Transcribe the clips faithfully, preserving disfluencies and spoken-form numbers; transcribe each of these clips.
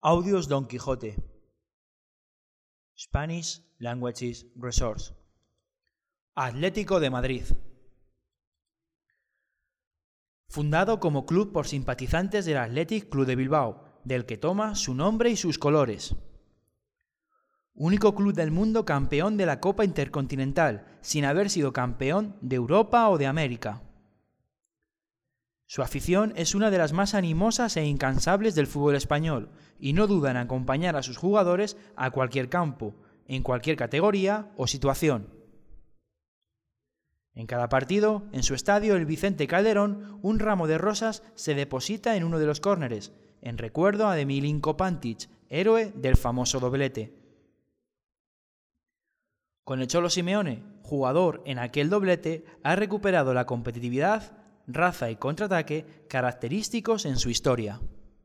Audios Don Quijote. Spanish Languages Resource. Atlético de Madrid. Fundado como club por simpatizantes del Athletic Club de Bilbao, del que toma su nombre y sus colores. Único club del mundo campeón de la Copa Intercontinental, sin haber sido campeón de Europa o de América. Su afición es una de las más animosas e incansables del fútbol español y no duda en acompañar a sus jugadores a cualquier campo, en cualquier categoría o situación. En cada partido, en su estadio el Vicente Calderón, un ramo de rosas se deposita en uno de los córneres, en recuerdo a Milinko Pantic, héroe del famoso doblete. Con el Cholo Simeone, jugador en aquel doblete, ha recuperado la competitividad, raza y contraataque característicos en su historia.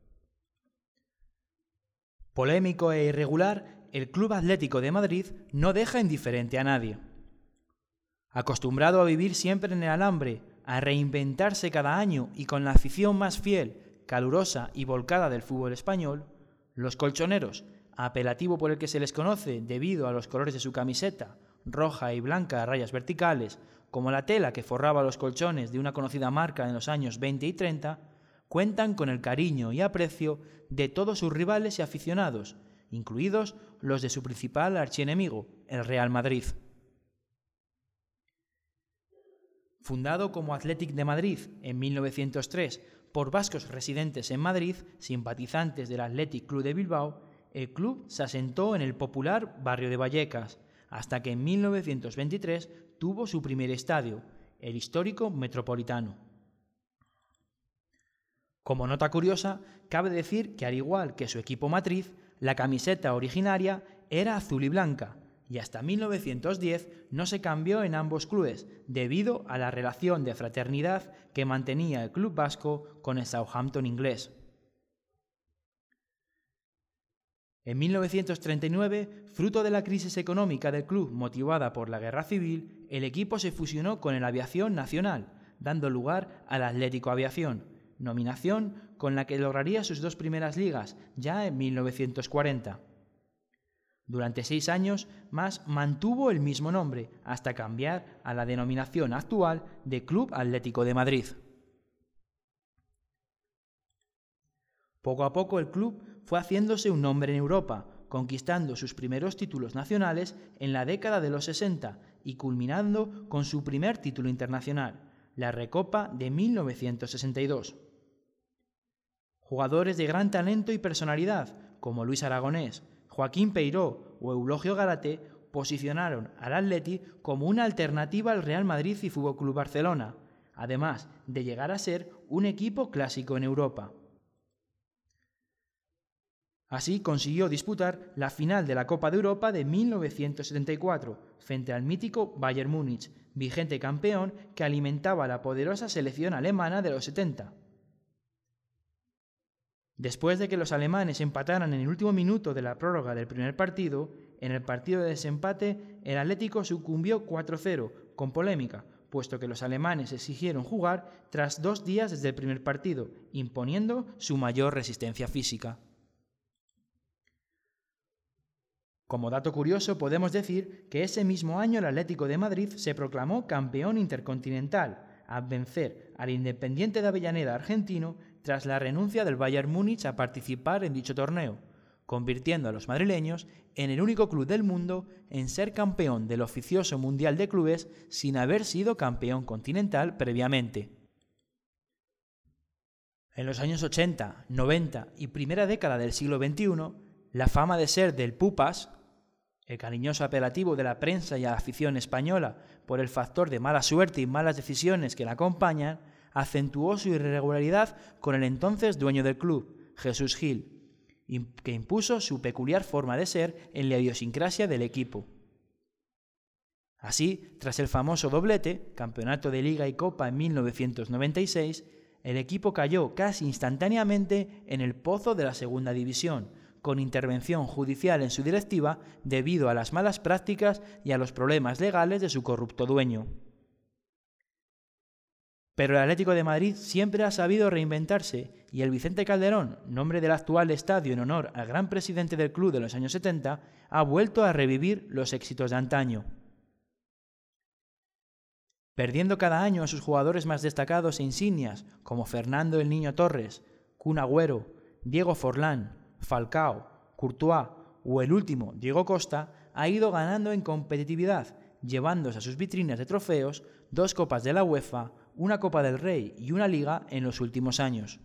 Polémico e irregular, el Club Atlético de Madrid no deja indiferente a nadie. Acostumbrado a vivir siempre en el alambre, a reinventarse cada año y con la afición más fiel, calurosa y volcada del fútbol español, los colchoneros, apelativo por el que se les conoce debido a los colores de su camiseta, roja y blanca a rayas verticales, como la tela que forraba los colchones de una conocida marca en los años veinte y treinta, cuentan con el cariño y aprecio de todos sus rivales y aficionados, incluidos los de su principal archienemigo, el Real Madrid. Fundado como Athletic de Madrid en mil novecientos tres por vascos residentes en Madrid, simpatizantes del Athletic Club de Bilbao, el club se asentó en el popular barrio de Vallecas, hasta que en mil novecientos veintitrés tuvo su primer estadio, el histórico Metropolitano. Como nota curiosa, cabe decir que al igual que su equipo matriz, la camiseta originaria era azul y blanca, y hasta mil novecientos diez no se cambió en ambos clubes, debido a la relación de fraternidad que mantenía el club vasco con el Southampton inglés. En mil novecientos treinta y nueve, fruto de la crisis económica del club motivada por la Guerra Civil, el equipo se fusionó con el Aviación Nacional, dando lugar al Atlético Aviación, nominación con la que lograría sus dos primeras ligas ya en mil novecientos cuarenta. Durante seis años más mantuvo el mismo nombre, hasta cambiar a la denominación actual de Club Atlético de Madrid. Poco a poco el club fue haciéndose un nombre en Europa, conquistando sus primeros títulos nacionales en la década de los sesenta y culminando con su primer título internacional, la Recopa de mil novecientos sesenta y dos. Jugadores de gran talento y personalidad, como Luis Aragonés, Joaquín Peiró o Eulogio Gárate, posicionaron al Atleti como una alternativa al Real Madrid y F C Barcelona, además de llegar a ser un equipo clásico en Europa. Así consiguió disputar la final de la Copa de Europa de mil novecientos setenta y cuatro frente al mítico Bayern Múnich, vigente campeón que alimentaba a la poderosa selección alemana de los setenta. Después de que los alemanes empataran en el último minuto de la prórroga del primer partido, en el partido de desempate el Atlético sucumbió cuatro cero, con polémica, puesto que los alemanes exigieron jugar tras dos días desde el primer partido, imponiendo su mayor resistencia física. Como dato curioso, podemos decir que ese mismo año el Atlético de Madrid se proclamó campeón intercontinental, al vencer al Independiente de Avellaneda argentino tras la renuncia del Bayern Múnich a participar en dicho torneo, convirtiendo a los madrileños en el único club del mundo en ser campeón del oficioso Mundial de Clubes sin haber sido campeón continental previamente. En los años ochenta, noventa y primera década del siglo veintiuno, la fama de ser del Pupas, el cariñoso apelativo de la prensa y a la afición española por el factor de mala suerte y malas decisiones que la acompañan, acentuó su irregularidad con el entonces dueño del club, Jesús Gil, que impuso su peculiar forma de ser en la idiosincrasia del equipo. Así, tras el famoso doblete, campeonato de Liga y Copa en mil novecientos noventa y seis, el equipo cayó casi instantáneamente en el pozo de la segunda división, con intervención judicial en su directiva debido a las malas prácticas y a los problemas legales de su corrupto dueño. Pero el Atlético de Madrid siempre ha sabido reinventarse y el Vicente Calderón, nombre del actual estadio en honor al gran presidente del club de los años setenta, ha vuelto a revivir los éxitos de antaño. Perdiendo cada año a sus jugadores más destacados e insignias, como Fernando el Niño Torres, Kun Agüero, Diego Forlán, Falcao, Courtois o el último, Diego Costa, ha ido ganando en competitividad, llevándose a sus vitrinas de trofeos dos Copas de la UEFA, una Copa del Rey y una Liga en los últimos años.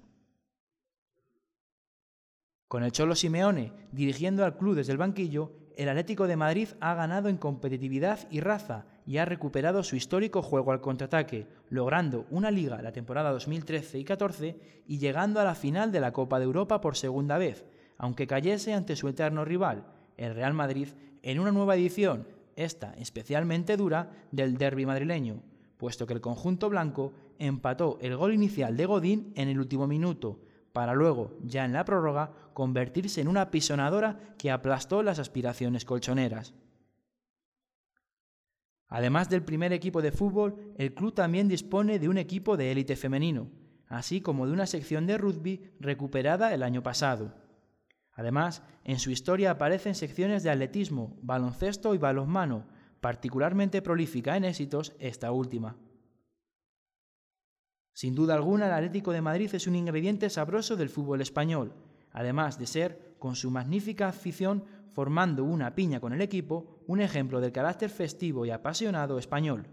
Con el Cholo Simeone dirigiendo al club desde el banquillo, el Atlético de Madrid ha ganado en competitividad y raza y ha recuperado su histórico juego al contraataque, logrando una Liga la temporada dos mil trece y catorce y llegando a la final de la Copa de Europa por segunda vez, aunque cayese ante su eterno rival, el Real Madrid, en una nueva edición, esta especialmente dura, del derbi madrileño, puesto que el conjunto blanco empató el gol inicial de Godín en el último minuto, para luego, ya en la prórroga, convertirse en una pisonadora que aplastó las aspiraciones colchoneras. Además del primer equipo de fútbol, el club también dispone de un equipo de élite femenino, así como de una sección de rugby recuperada el año pasado. Además, en su historia aparecen secciones de atletismo, baloncesto y balonmano, particularmente prolífica en éxitos esta última. Sin duda alguna, el Atlético de Madrid es un ingrediente sabroso del fútbol español, además de ser, con su magnífica afición, formando una piña con el equipo, un ejemplo del carácter festivo y apasionado español.